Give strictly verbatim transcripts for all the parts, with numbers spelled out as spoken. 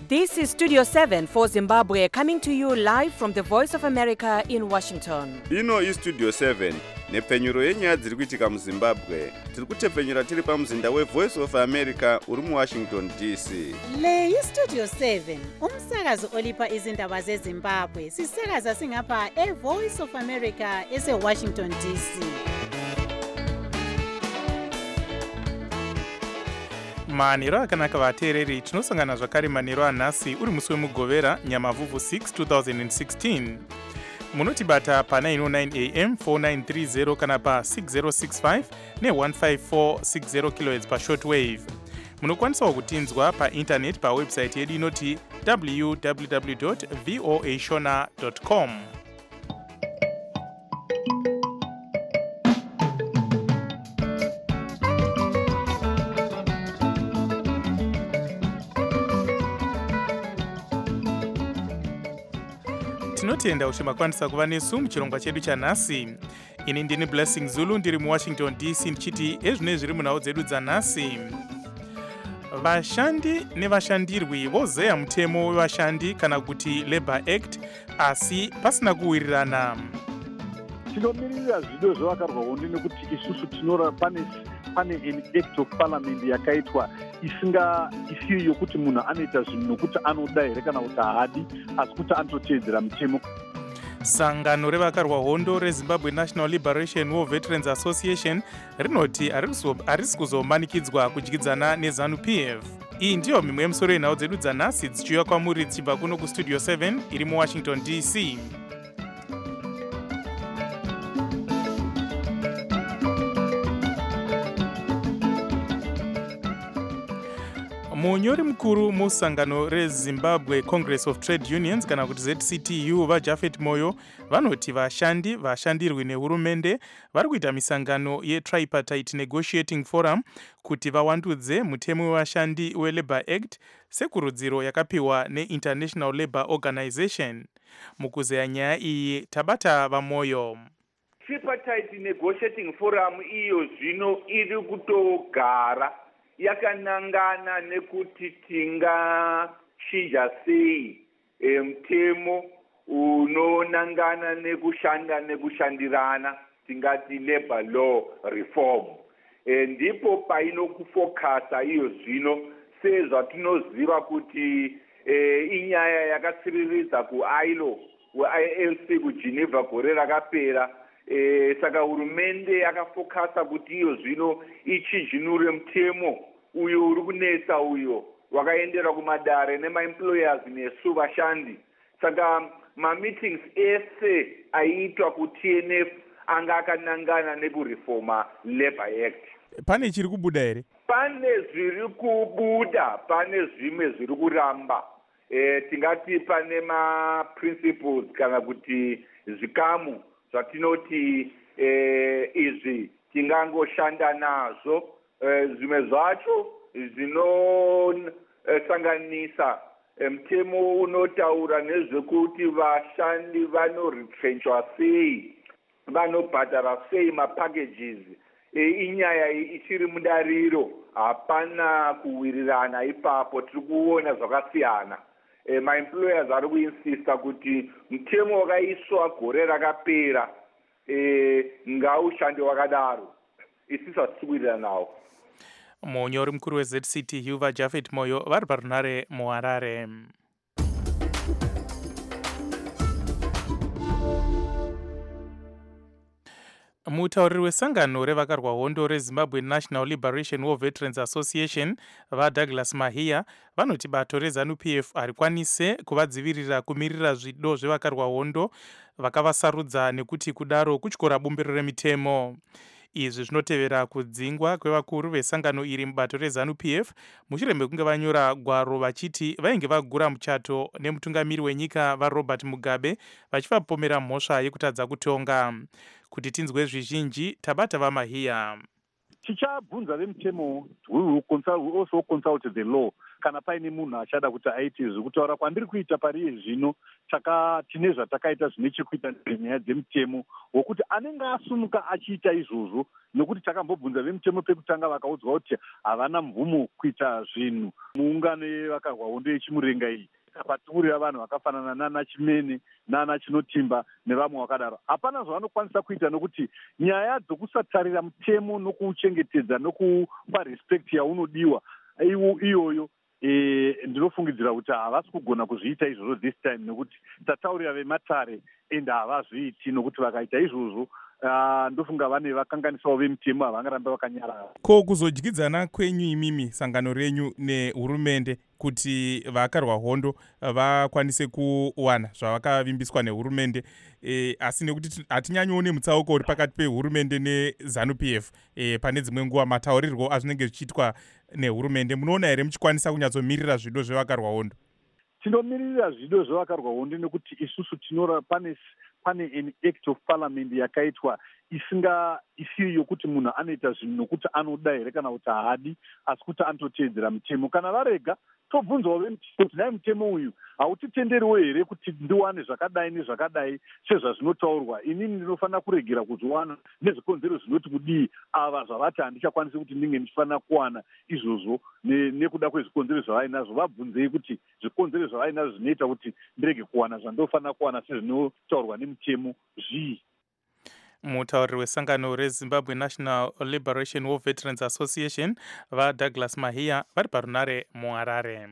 This is Studio seven for Zimbabwe, coming to you live from the Voice of America in Washington. Ino is Studio seven, nepfenyuro yenyaya dziri kuitika muZimbabwe. Tiri kutepfenyura tiri pamuzinda weVoice of America uri muWashington D C. Le iStudio seven, umsakazo olipa izindaba zeZimbabwe. Sisakaza singapha eVoice of America eseWashington D C. manhero akanaka vateereri, tinosangana zvakare manhero anhasi uri musi wemugovera nyamavhuvhu six two thousand sixteen. munotibata pa nine oh nine a m four nine three zero kana pa six zero six five ne one five four six zero kilohertz pa shortwave. munokwanisawo kutinzwa paintaneti pawebsite yedu inoti w w w dot voa shona dot com. tinotenda kuti makwanisa kuva nesu muchirongwa chedu chanhasi. ini ndini Blessing Zulu, ndiri muWashington D C ndichiti ezvine zviri munhau dzedu dzanhasi. vashandi nevashandirwi vozeya mutemo wevashandi kana kuti Labour Act, asi pasina kuwirirana. tinomirira zvido zvevakarwa hondo nekuti isusu tinora pane pane an act of parliament yakaitwa isinga isiyo yokuti munhu anoita zvinhu nokuti anoda here kana kuti haadi, asi kuti anototeedzera mutemo. sangano revakarwa hondo reZimbabwe National Liberation War Veterans Association rinoti harisi kuzomanikidzwa kudyidzana neZANU P F. iyi ndiyo mimwe yemusoro yenhau dzedu dzanhasi dzichiuya kwamuri dzichibva kuno kuStudio seven iri muWashington D C. munyori mukuru musangano reZimbabwe Congress of Trade Unions kana kuti Z C T U vaJafet Moyo vanoti vashandi vashandirwi nehurumende vari kuita misangano yeTripartite Negotiating Forum kuti vawandudze mutemo wevashandi weLabour Act sekurudziro yakapiwa neInternational Labour Organization. mukuzeya nyaya iyi tabata vaMoyo. Tripartite Negotiating Forum iyo zvino iri kutogara yakanangana nekuti tingachinja sei e, mutemo unonangana nekushanda nekushandirana, tingati labor law reform. E, ndipo painokufokasa iyo zvino sezvatinoziva kuti e, inyaya yakatsiriridza kuI L O I L C kuGeneva gore rakapera. E, saka hurumende yakafokasa kuti iyo zvino ichinjinure mutemo uyo uri kunetsa uyo wakaendera kumadare nemaemployers nesu vashandi. Saka mameetings ese aiitwa kuT N F anga akanangana nekurefoma Labour Act. pane chiri kubuda here? pane zviri kubuda, pane zvimwe zviri kuramba. E, tingati pane maprinciples kana kuti zvikamu zvatinoti eh, izvi tingangoshanda nazvo. eh, zvimwe zvacho zvinosanganisa eh, mutemo unotaura nezvekuti vashandi vanoretrenchwa sei, vanobhadhara sei mapackages. eh, inyaya ichiri mudariro, hapana kuwirirana ipapo, tiri kuona zvakasiyana. Eh, maemployers ari kuinsista kuti mutemo wakaiswa gore rakapera eh, ngaushande wakadaro. isisi hatikuwirirana nawo. munyori mukuru weZ C T U vaJafet Moyo vari parunhare muHarare. mutauriri wesangano revakarwa hondo reZimbabwe National Liberation War Veterans Association vaDouglas Mahiya vanoti bato reZANU P F harikwanise kuvadzivirira kumirira zvido zvevakarwa hondo vakavasarudza nekuti kudaro kutyora bumbiro remitemo. izvi zvinotevera kudzingwa kwevakuru vesangano iri mubato reZANU P F mushure mekunge vanyora gwaro vachiti vainge vagura muchato nemutungamiri wenyika vaRobert Mugabe vachivapomera mhosva yekutadza kutonga. kuti tinzwe zvizhinji tabata vaMahiya. tichabvunza vemutemo, we will also consult the law kana paine munhu achada kuti aite izvi. Kutaura kwandiri kuita pariye zvino tine zvatakaita zvine chekuita nenyaya dzemutemo wokuti anenge asumuka achiita izvozvo, nokuti takambobvunza vemutemo pekutanga vakaudzwa kuti havana mvumo kuita zvinhu muungano yevakarwa hondo yechimurenga iyi. Patukurira vanhu vakafanana nana Chimene nana Chinotimba nevamwe vakadaro, hapana zvavanokwanisa kuita, nokuti nyaya dzokusatarira mutemo nokuuchengetedza nokupa respect yaunodiwa iyoyo e, ndinofungidzira kuti havasi kugona kuzviita izvozvo this time, nekuti tataurira vematare ende havazviiti, nokuti vakaita izvozvo Uh, ndofunga vane vakanganisawo vemutemo havangaramba vakanyarara. Ko kuzodyidzana kwenyu imimi sangano renyu nehurumende kuti vakarwa hondo vakwanise kuwana zvavakavimbiswa nehurumende, e, asi nekuti hatinyanyoone mutsauko uri pakati pehurumende nezanu P F e, pane dzimwe nguva mataurirwo azvinenge zvichiitwa nehurumende, munoona here muchikwanisa kunyatsomirira zvido zvevakarwa hondo? Tinomirira zvido zvevakarwa hondo nekuti isusu tinora pane pane an act of parliament yakaitwa isinga isiyo yokuti munhu anoita zvinhu nokuti anoda here kana kuti haadi, asi kuti anototeedzera mutemo. Kana varega tobvunzawo vemutemo kuti nai mutemo uyu hautitenderiwo here kuti ndiwane zvakadai nezvakadai sezvazvinotaurwa. Inini ndinofanira kuregera kuzviwana nezvikonzero zvinoti kudii, ava zvavati handichakwanisi kuti ndinge ndichifanira kuwana izvozvo nekuda kwezvikonzero zvavainazvo. Vabvunzei kuti zvikonzero zvavainazvo zvinoita kuti ndirege kuwana zvandinofanira kuwana sezvinotaurwa nemutemo zvii. Mutauriri wesangano reZimbabwe National Liberation War Veterans Association vaDouglas Mahia vari parunare muHarare.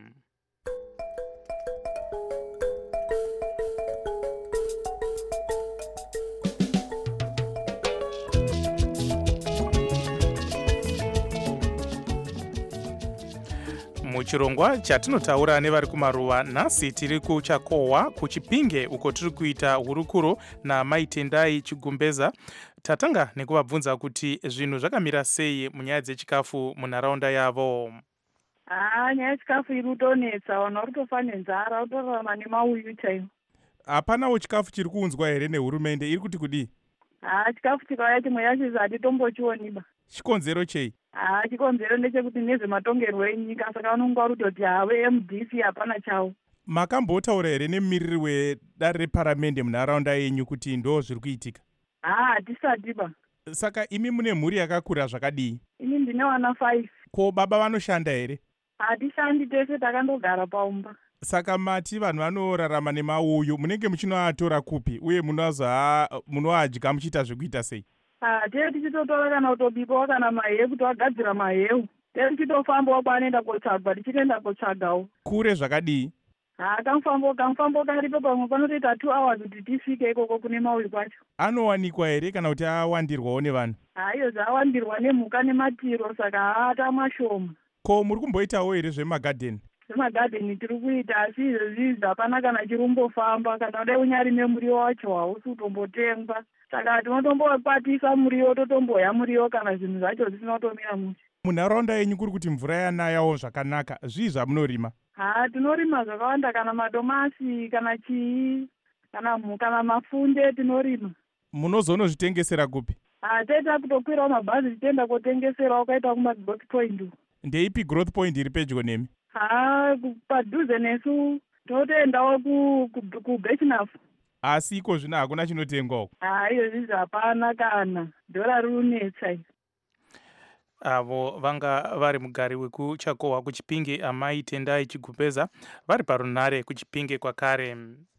Muchirongwa chatinotaura nevari kumaruva, nhasi tiri kuchakohwa kuchipinge uko tiri kuita hurukuro naMaitendai Chigumbeza. Tatanga nekuvabvunza kuti zvinhu zvakamira sei munyaya dzechikafu munharaunda yavo. Ah, nyaya yechikafu iri kutonetsa, vanhu vari kutofa nenzara, utorarama nemauyu chaimo. Hapanawo chikafu chiri kuunzwa here nehurumende, iri kuti kudii? Ah, chikafu chikauya chimwe yacho hatitombochioniba. Chikonzero chei? Ah, chikonzero ndechekuti nezvematongerwo enyika, saka vanonga vari kutoti have M D C hapana chawo. Makambotaura here nemumiriri wedare reparamende munharaunda yenyu kuti ndo zviri kuitika? Ah, hatisatiba. Saka imi mune mhuri yakakura zvakadii? Ini ndine vana five. Ko baba vanoshanda here? Hatishandi, tese takandogara paumba. Saka mati vanhu vanorarama nemauyu, munenge muchinoatora kupi uye munoadya muchiita zvekuita sei? Ah, tee tichitotora kana kutobikawo kana mahewu kuti vagadzira mahewu. Tee tichitofambawo kwaanoenda kotsvagwa, tichitoenda kotsvagawo. Kure zvakadii? Ah, kamufambo kamufambo karipo pamwe panotoita two hours kuti tisvike ikoko kune mauyu kwacho. Anowanikwa here kana kuti awandirwawo nevanhu? Ah, iyo zvawandirwa nemhuka nematiro, saka haata mashoma. Ko muri kumboitawo here zvemagadheni? Zvemagadheni tiri kuita, asi izvozvi hapana kana chirumbofamba, kana kudai unyari nemuriwo wacho hausi kutombotengwa. Saka tinotombokwatisa muriwo, totomboya muriwo kana zvinhu zvacho zvisina kutomira musi. Munharaunda yenyu kuri kuti mvura yanayawo zvakanaka, zvii zvamunorima? Ha, tinorima zvakawanda, kana madomasi, kana chii, kana kana mafunde tinorima. Munozonozvitengesera kupi? Ha, taita kutokwirawo mabhazi tichienda kotengesera, ukaita kuma growth point. Ndeipi growth point iri pedyo nemi? Ha, padhuze nesu totoendawo kuBechnafu. Asi iko zvino hakuna chinotengwawo? Ha, iyo zvizi hapana kana, dhora rinetsa. Avo vanga vari mugari wekuchakohwa kuchipinge aMaitendai Chigumbeza vari parunare kuchipinge kwakare.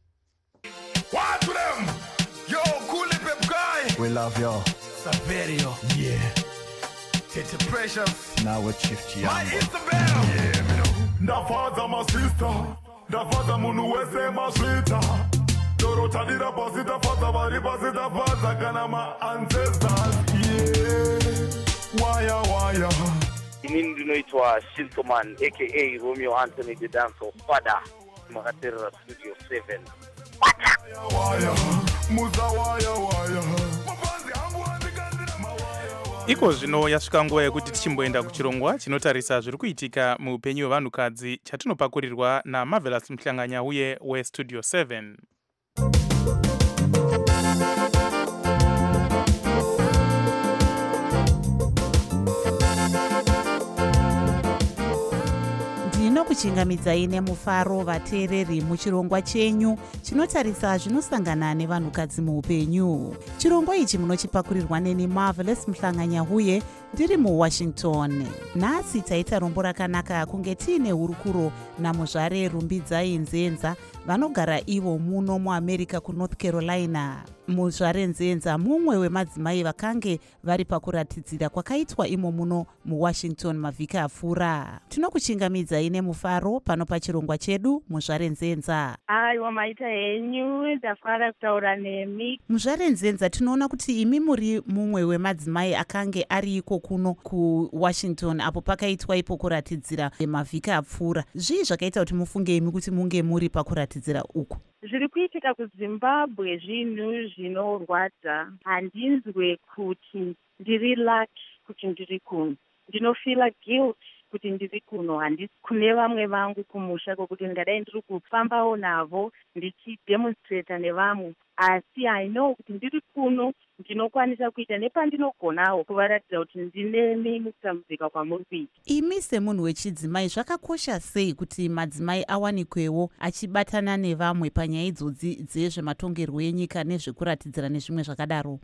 What to them? Yo, cool pep guy. We love you. Saverio. Yeah. Tete Precious. Now we're Chief Chiambo. My Isabel. Yeah, me know. Da father my sister. Da father munu wese ma sweeter. Doro tadira posita father bari posita father kana ma ancestors. Yeah. Waya waya. Inini ndinoitwa Shintoman aka Romeo Anthony the Dancer Father Makaterera Studio seven. Waya waya. Muza waya waya. Iko zvino yasvika nguva yekuti tichimboenda kuchirongwa chinotarisa zviri kuitika muupenyu hwevanhukadzi chatinopakurirwa naMarvelous Mhlanganya uye weStudio seven. tinokuchingamidzai nemufaro vateereri muchirongwa chenyu chinotarisa zvinosangana nevanhukadzi muupenyu. Chirongwa ichi munochipakurirwa neni Marvelous Mhlanganyahuye ndiri muWashington. Nhasi taita rombo rakanaka kunge tiine hurukuro namuzvare Rumbidzai Nzenza vanogara ivo muno muAmerica kuNorth Carolina. Muzvare Nzenza mumwe wemadzimai vakange vari pakuratidzira kwakaitwa imo muno muWashington mavhiki apfuura. Tinokuchingamidzai nemufaro pano pachirongwa chedu Muzvare Nzenza. Aiwa maita henyu, ndafara kutaura nemi. Muzvare Nzenza, tinoona kuti imi muri mumwe wemadzimai akange ari iko kuno kuWashington apo pakaitwa ipo kuratidzira mavhiki apfuura. Zvii zvakaita kuti mufunge imi kuti munge muri pakuratidzira uku? Zviri kuitika kuZimbabwe zvinhu zvinorwadza. Handinzwe kuti ndiri lucky kuti ndiri kuno. Ndinofila guilt kuti ndiri kuno. Handisi kune vamwe vangu kumusha kwekuti ndingadai ndiri kufambawo navo ndichidemonstrata nevamwe. Asi I know kuti ndiri kuno ndinokwanisa kuita nepandinogonawo kuvaratidza kuti ndinemi mukutambudzika kwamuri kuita. Imi semunhu wechidzimai zvakakosha sei kuti madzimai awanikwewo achibatana nevamwe panyaya idzodzi dzezvematongerwo enyika nezvekuratidzira nezvimwe zvakadaro?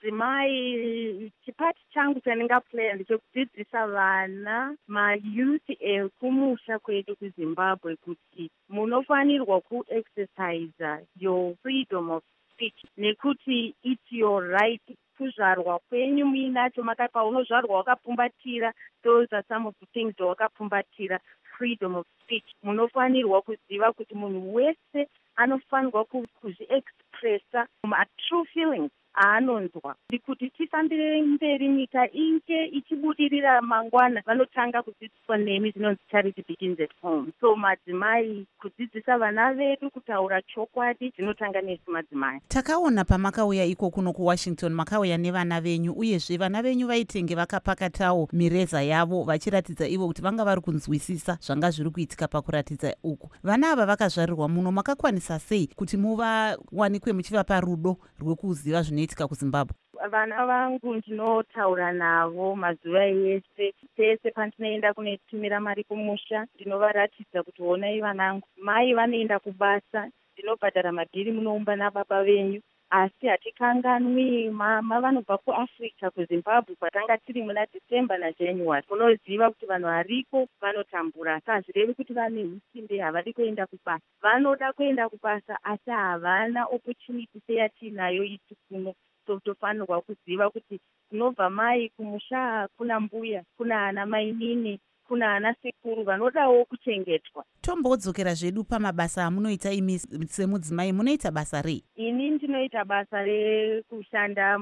Semudzimai, chipati changu chandingaplaya ndechekudzidzisa vana mayuth ekumusha kwedu kuZimbabwe kuti munofanirwa kuexercise your freedom of speech nekuti it's your right. Kuzvarwa kwenyu muinacho maka paunozvarwa wakapfumbatira, those are some of the things wakapfumbatira, freedom of speech. Munofanirwa kuziva kuti munhu wese anofanirwa kuzviexpressa ma true feelings aanonzwa. Kuti tifambire mberi nyika inge ichibudirira mangwana, vanotanga kudzidziswa nemi zvinonzi charity begins at home. So madzimai, kudzidzisa vana vedu kutaura chokwadi zvinotanga nesu madzimai. Takaona pamakauya iko kuno kuWashington makauya nevana venyu, uyezve vana venyu vaitenge vakapakatawo mireza yavo vachiratidza ivo kuti vanga vari kunzwisisa zvanga zviri kuitika pakuratidza uku. Vana ava vakazvarirwa muno, makakwanisa sei kuti muvawanikwe muchivapa rudo rwekuziva zvinoitika kuZimbabwe? Vana vangu ndinotaura navo mazuva ese, pese pandinoenda kunotumira mari kumusha ndinovaratidza kuti honai vanangu, mai vanoenda kubasa, ndinobhadhara madhiri munoumba nababa venyu, asi hatikanganwi. Mama vanobva kuAfrica kuZimbabwe kwatanga tiri muna December naJanuary. Unoziva kuti vanhu variko vanotambura, asi hazvirevi kuti vane hutinde havadi kuenda kubasa. Vanoda kuenda kubasa asi havana opportunity seyatinayo isi kuno. So tofanirwa kuziva kuti kunobva mai kumusha kuna mbuya, kuna ana mainini, kuna ana sekuru vanodawo kuchengetwa. Tombodzokera zvedu pamabasa amunoita imi semudzimai, munoita basa rei? Ini ndinoita basa rekushanda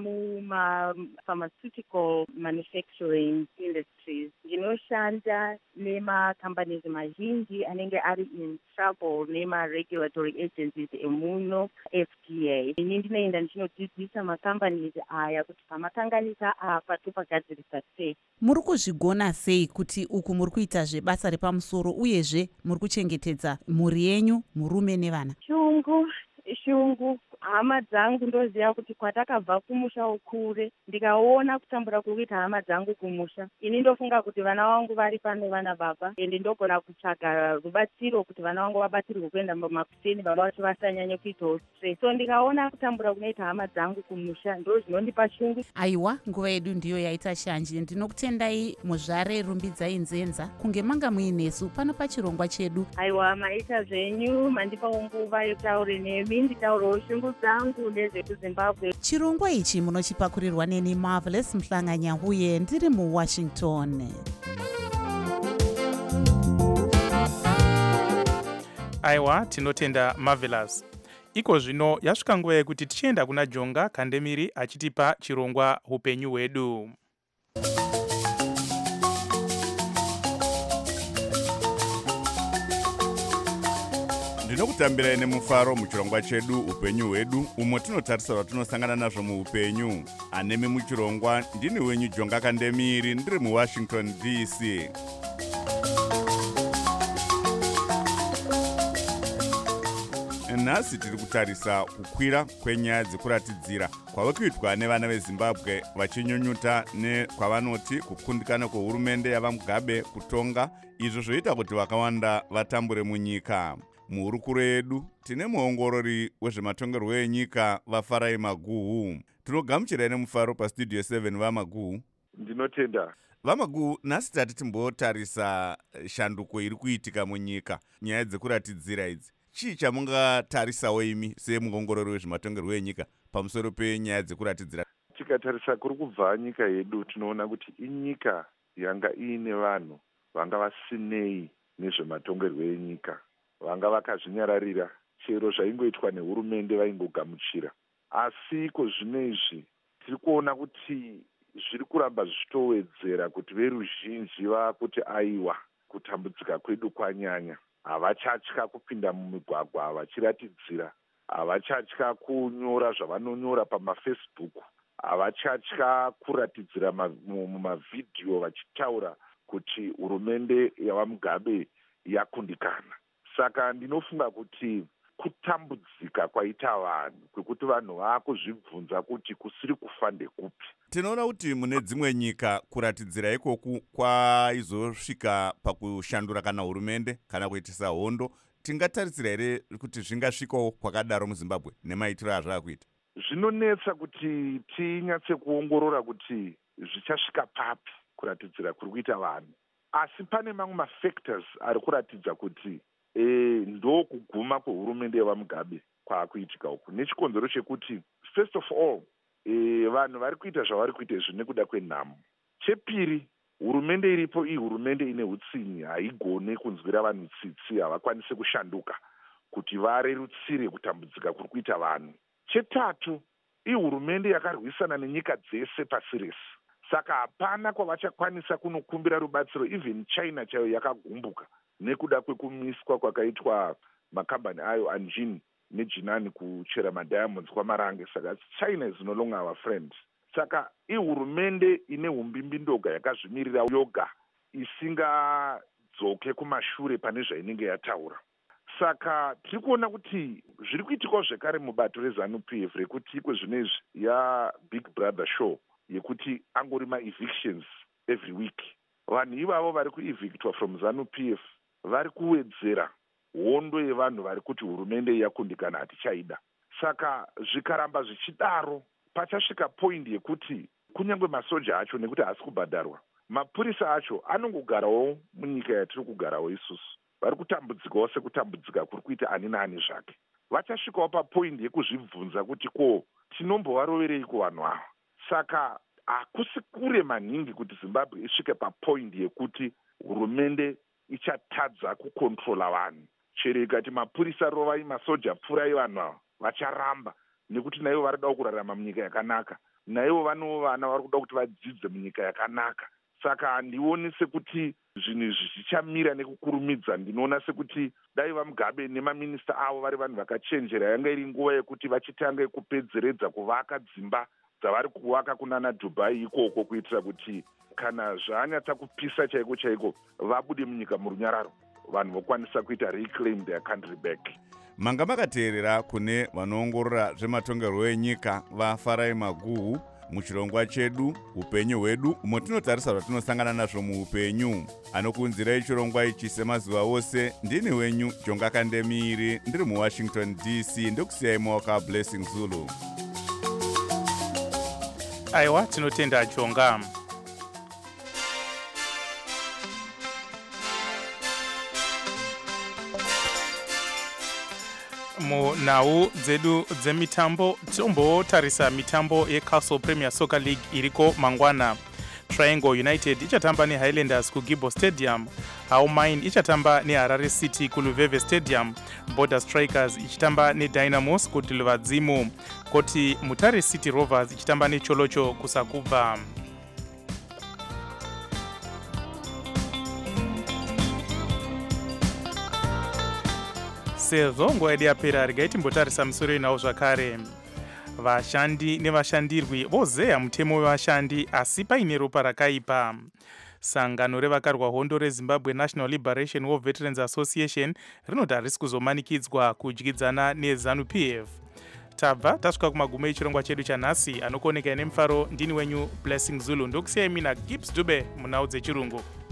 muma-pharmaceutical manufacturing industries. Ndinoshanda nema-companies mazhinji anenge ari in trouble nema-regulatory agencies emuno F D A. Ini ndinoenda ndichinodzidzisa ma-companies aya kuti pamakanganisa apa topagadzirisa sei. Muri kuzvigona sei kuti uku muri kuita zvebasa repamusoro uyezve muri kuchengetedza mhuri yenyu, murume nevana? Shungu, shungu. Hama dzangu ndoziva kuti kwatakabva kumusha ukure, ndikaona kutambura kuita hama dzangu kumusha, ini ndofunga kuti vana vangu vari pano vana baba, ende ndogona kutsvaga rubatsiro kuti vana vangu vabatsirwe kuenda makuseni, baba vacho vasanyanya kuitawo stress. So ndikaona kutambura kunoita hama dzangu kumusha ndo zvinondipa shungu. Aiwa, nguva yedu ndiyo yaita shanji. Ndinokutendai Muzvare Rumbidzai Nzenza kunge manga muinesu pano pachirongwa chedu. Aiwa, maita zvenyu, mandipawo nguva yekutaura nemi, nditaurawo shungu dzangu nezvekuZimbabwe. Chirongwa ichi munochipakurirwa neni Marvelous Mhlanganyahuye ndiri muWashington. Aiwa, tinotenda Marvelous. Iko zvino yasvika nguva yekuti tichienda kuna Jonga Kandemiri achitipa chirongwa upenyu hwedu. Ndinokutambirai nemufaro muchirongwa chedu upenyu hwedu, umo tinotarisa zvatinosangana nazvo muupenyu. Anemi muchirongwa ndini wenyu Jonga Kandemiri ndiri muWashington D C. nhasi tiri kutarisa kukwira kwenyaya dzekuratidzira kwava kuitwa nevana vezimbabwe vachinyunyuta nekwavanoti kukundikana kwehurumende yavamugabe kutonga, izvo zvoita kuti vakawanda vatambure munyika. Muhurukuro yedu tine muongorori wezvematongerwo enyika vafarai Maguhu. Tinogamuchirai nemufaro pastudio seven vaMaguhu. Ndinotenda. VaMaguhu, nhasi tati timbotarisa shanduko iri kuitika munyika, nyaya dzekuratidzira idzi. Chii chamungatarisawo imi semuongorori wezvematongerwo enyika pamusoro penyaya dzekuratidzira? Tikatarisa kuri kubva nyika yedu tinoona kuti inyika yanga iine vanhu vanga vasinei nezvematongerwo enyika, vanga vakazvinyararira, chero zvaingoitwa nehurumende vaingogamuchira. Asi kozvino izvi tiri kuona kuti zviri kuramba zvichitowedzera kuti veruzhinji vakuti aiwa kutambudzika kwedu kwanyanya. Havachatya kupinda mumigwagwa vachiratidzira, havachatya kunyora zvavanonyora pamafacebook, havachatya kuratidzira mumavhidhiyo vachitaura kuti hurumende yavamugabe yakundikana. Saka ndinofunga kuti kutambudzika kwaita vanhu, kwekuti vanhu vaakuzvibvunza kuti kusiri kufa ndekupi. Tinoona kuti mune dzimwe nyika kuratidzira ikoku kwaizosvika pakushandura kana hurumende kana kuitisa hondo. Tingatarisira here kuti zvingasvikawo kwakadaro muZimbabwe nemaitiro azvakuita? Zvinonetsa kuti tinyatse kuongorora kuti zvichasvika papi kuratidzira kuri kuita vanhu. Asi pane mamwe mafactors ari kuratidza kuti e, ndo kuguma kwehurumende yevamugabe kwaakuitika uku. Nechikonzero chekuti first of all e, vanhu vari kuita zvavari kuita izvi nekuda kwenhamo. Chepiri, hurumende iripo iyi hurumende ine utsinyi, haigone kunzwira vanhu tsitsi, havakwanise kushanduka kuti varerutsire kutambudzika kuri kuita vanhu. Chetatu, iyi hurumende yakarwisana nenyika dzese pasi rese, saka hapana kwavachakwanisa kunokumbira rubatsiro. Even China chayo yakagumbuka nekuda kwekumiswa kwakaitwa makambani ayo Anjin neJinani kuchera madiamonds kwamarange. Saka China is no longer our friend. Saka ihurumende ine umbimbi ndoga yakazvimirira yoga isingadzoke kumashure pane zvainenge yataura. Saka tiri kuona kuti zviri kuitikwa zvekare mubato reZANU-P F rekuti kwezvino izvi ya Big Brother show yekuti angori ma-evictions every week. Vanhu ivavo vari kuevictwa from ZANU-P F vari kuwedzera hondo yevanhu vari kuti hurumende yakundikana hatichaida. Saka zvikaramba zvichidaro pachasvika point yekuti kunyange masoja acho nekuti haasi kubhadharwa, mapurisa acho anongogarawo munyika yatiri kugarawo isusu, vari kutambudzikawo sekutambudzika kuri kuita ani naani zvake. Vachasvikawo papoint yekuzvibvunza kuti ko tinombovarovereiko vanhu ava. Saka hakusi kure maningi kuti Zimbabwe isvike papoint yekuti hurumende ichatadza kukontrola vanhu. Chero ikati mapurisa rovai, masoja pfurai vanhu ava, vacharamba nekuti naivo vari kuda kurarama munyika yakanaka, naivo vanowo vana vari kuda kuti vadzidze munyika yakanaka. Saka handioni sekuti zvinhu izvi zvichamira nekukurumidza. Ndinoona sekuti dai vamugabe nemaminista avo vari vanhu vakachenjera, yanga iri nguva yekuti vachitanga kupedzeredza kuvaka dzimba dzavari kuvaka kunana Dubai ikoko, kuitira kuti kana zvanyatsa kupisa chaiko chaiko vabude munyika murunyararo, vanhu vokwanisa kuita reclaim their country back. Manga makateerera kune vanoongorora zvematongerwo enyika vaFarai Maguhu muchirongwa chedu upenyu hwedu, umo tinotarisa zvatinosangana nazvo muupenyu. Anokunzirai chirongwa ichi semazuva ose ndini wenyu Jonga Kandemiri, ndiri muWashington D C. Ndokusiyai maoka Blessing Zulu. Aiwa, tinotenda Jonga. Munhau dzedu dzemitambo tombotarisa mitambo yeCastle Premier Soccer League iriko mangwana. Triangle United ichatamba neHighlanders kuGibo Stadium, Haumain ichatamba neHarare City kuLuveve Stadium, Border Strikers ichitamba neDynamos kuDilvadzimu, koti Mutare City Rovers ichitamba neCholocho kuSakubva. Sezvo nguva yedu yapera, regai timbotarisa musoro inawo zvakare. Vashandi nevashandirwi vozeya mutemo wevashandi asi paine ropa rakaipa. sangano revakarwa hondo rezimbabwe national liberation war veterans association rinoti harisi kuzomanikidzwa kudyidzana nezanu P F. Tabva tasvika kumagumo echirongwa chedu chanhasi. Anokuoneka nemufaro ndini wenyu Blessing Zulu. Ndokusiyai mina Gibbs Dube munhau dzechirungu.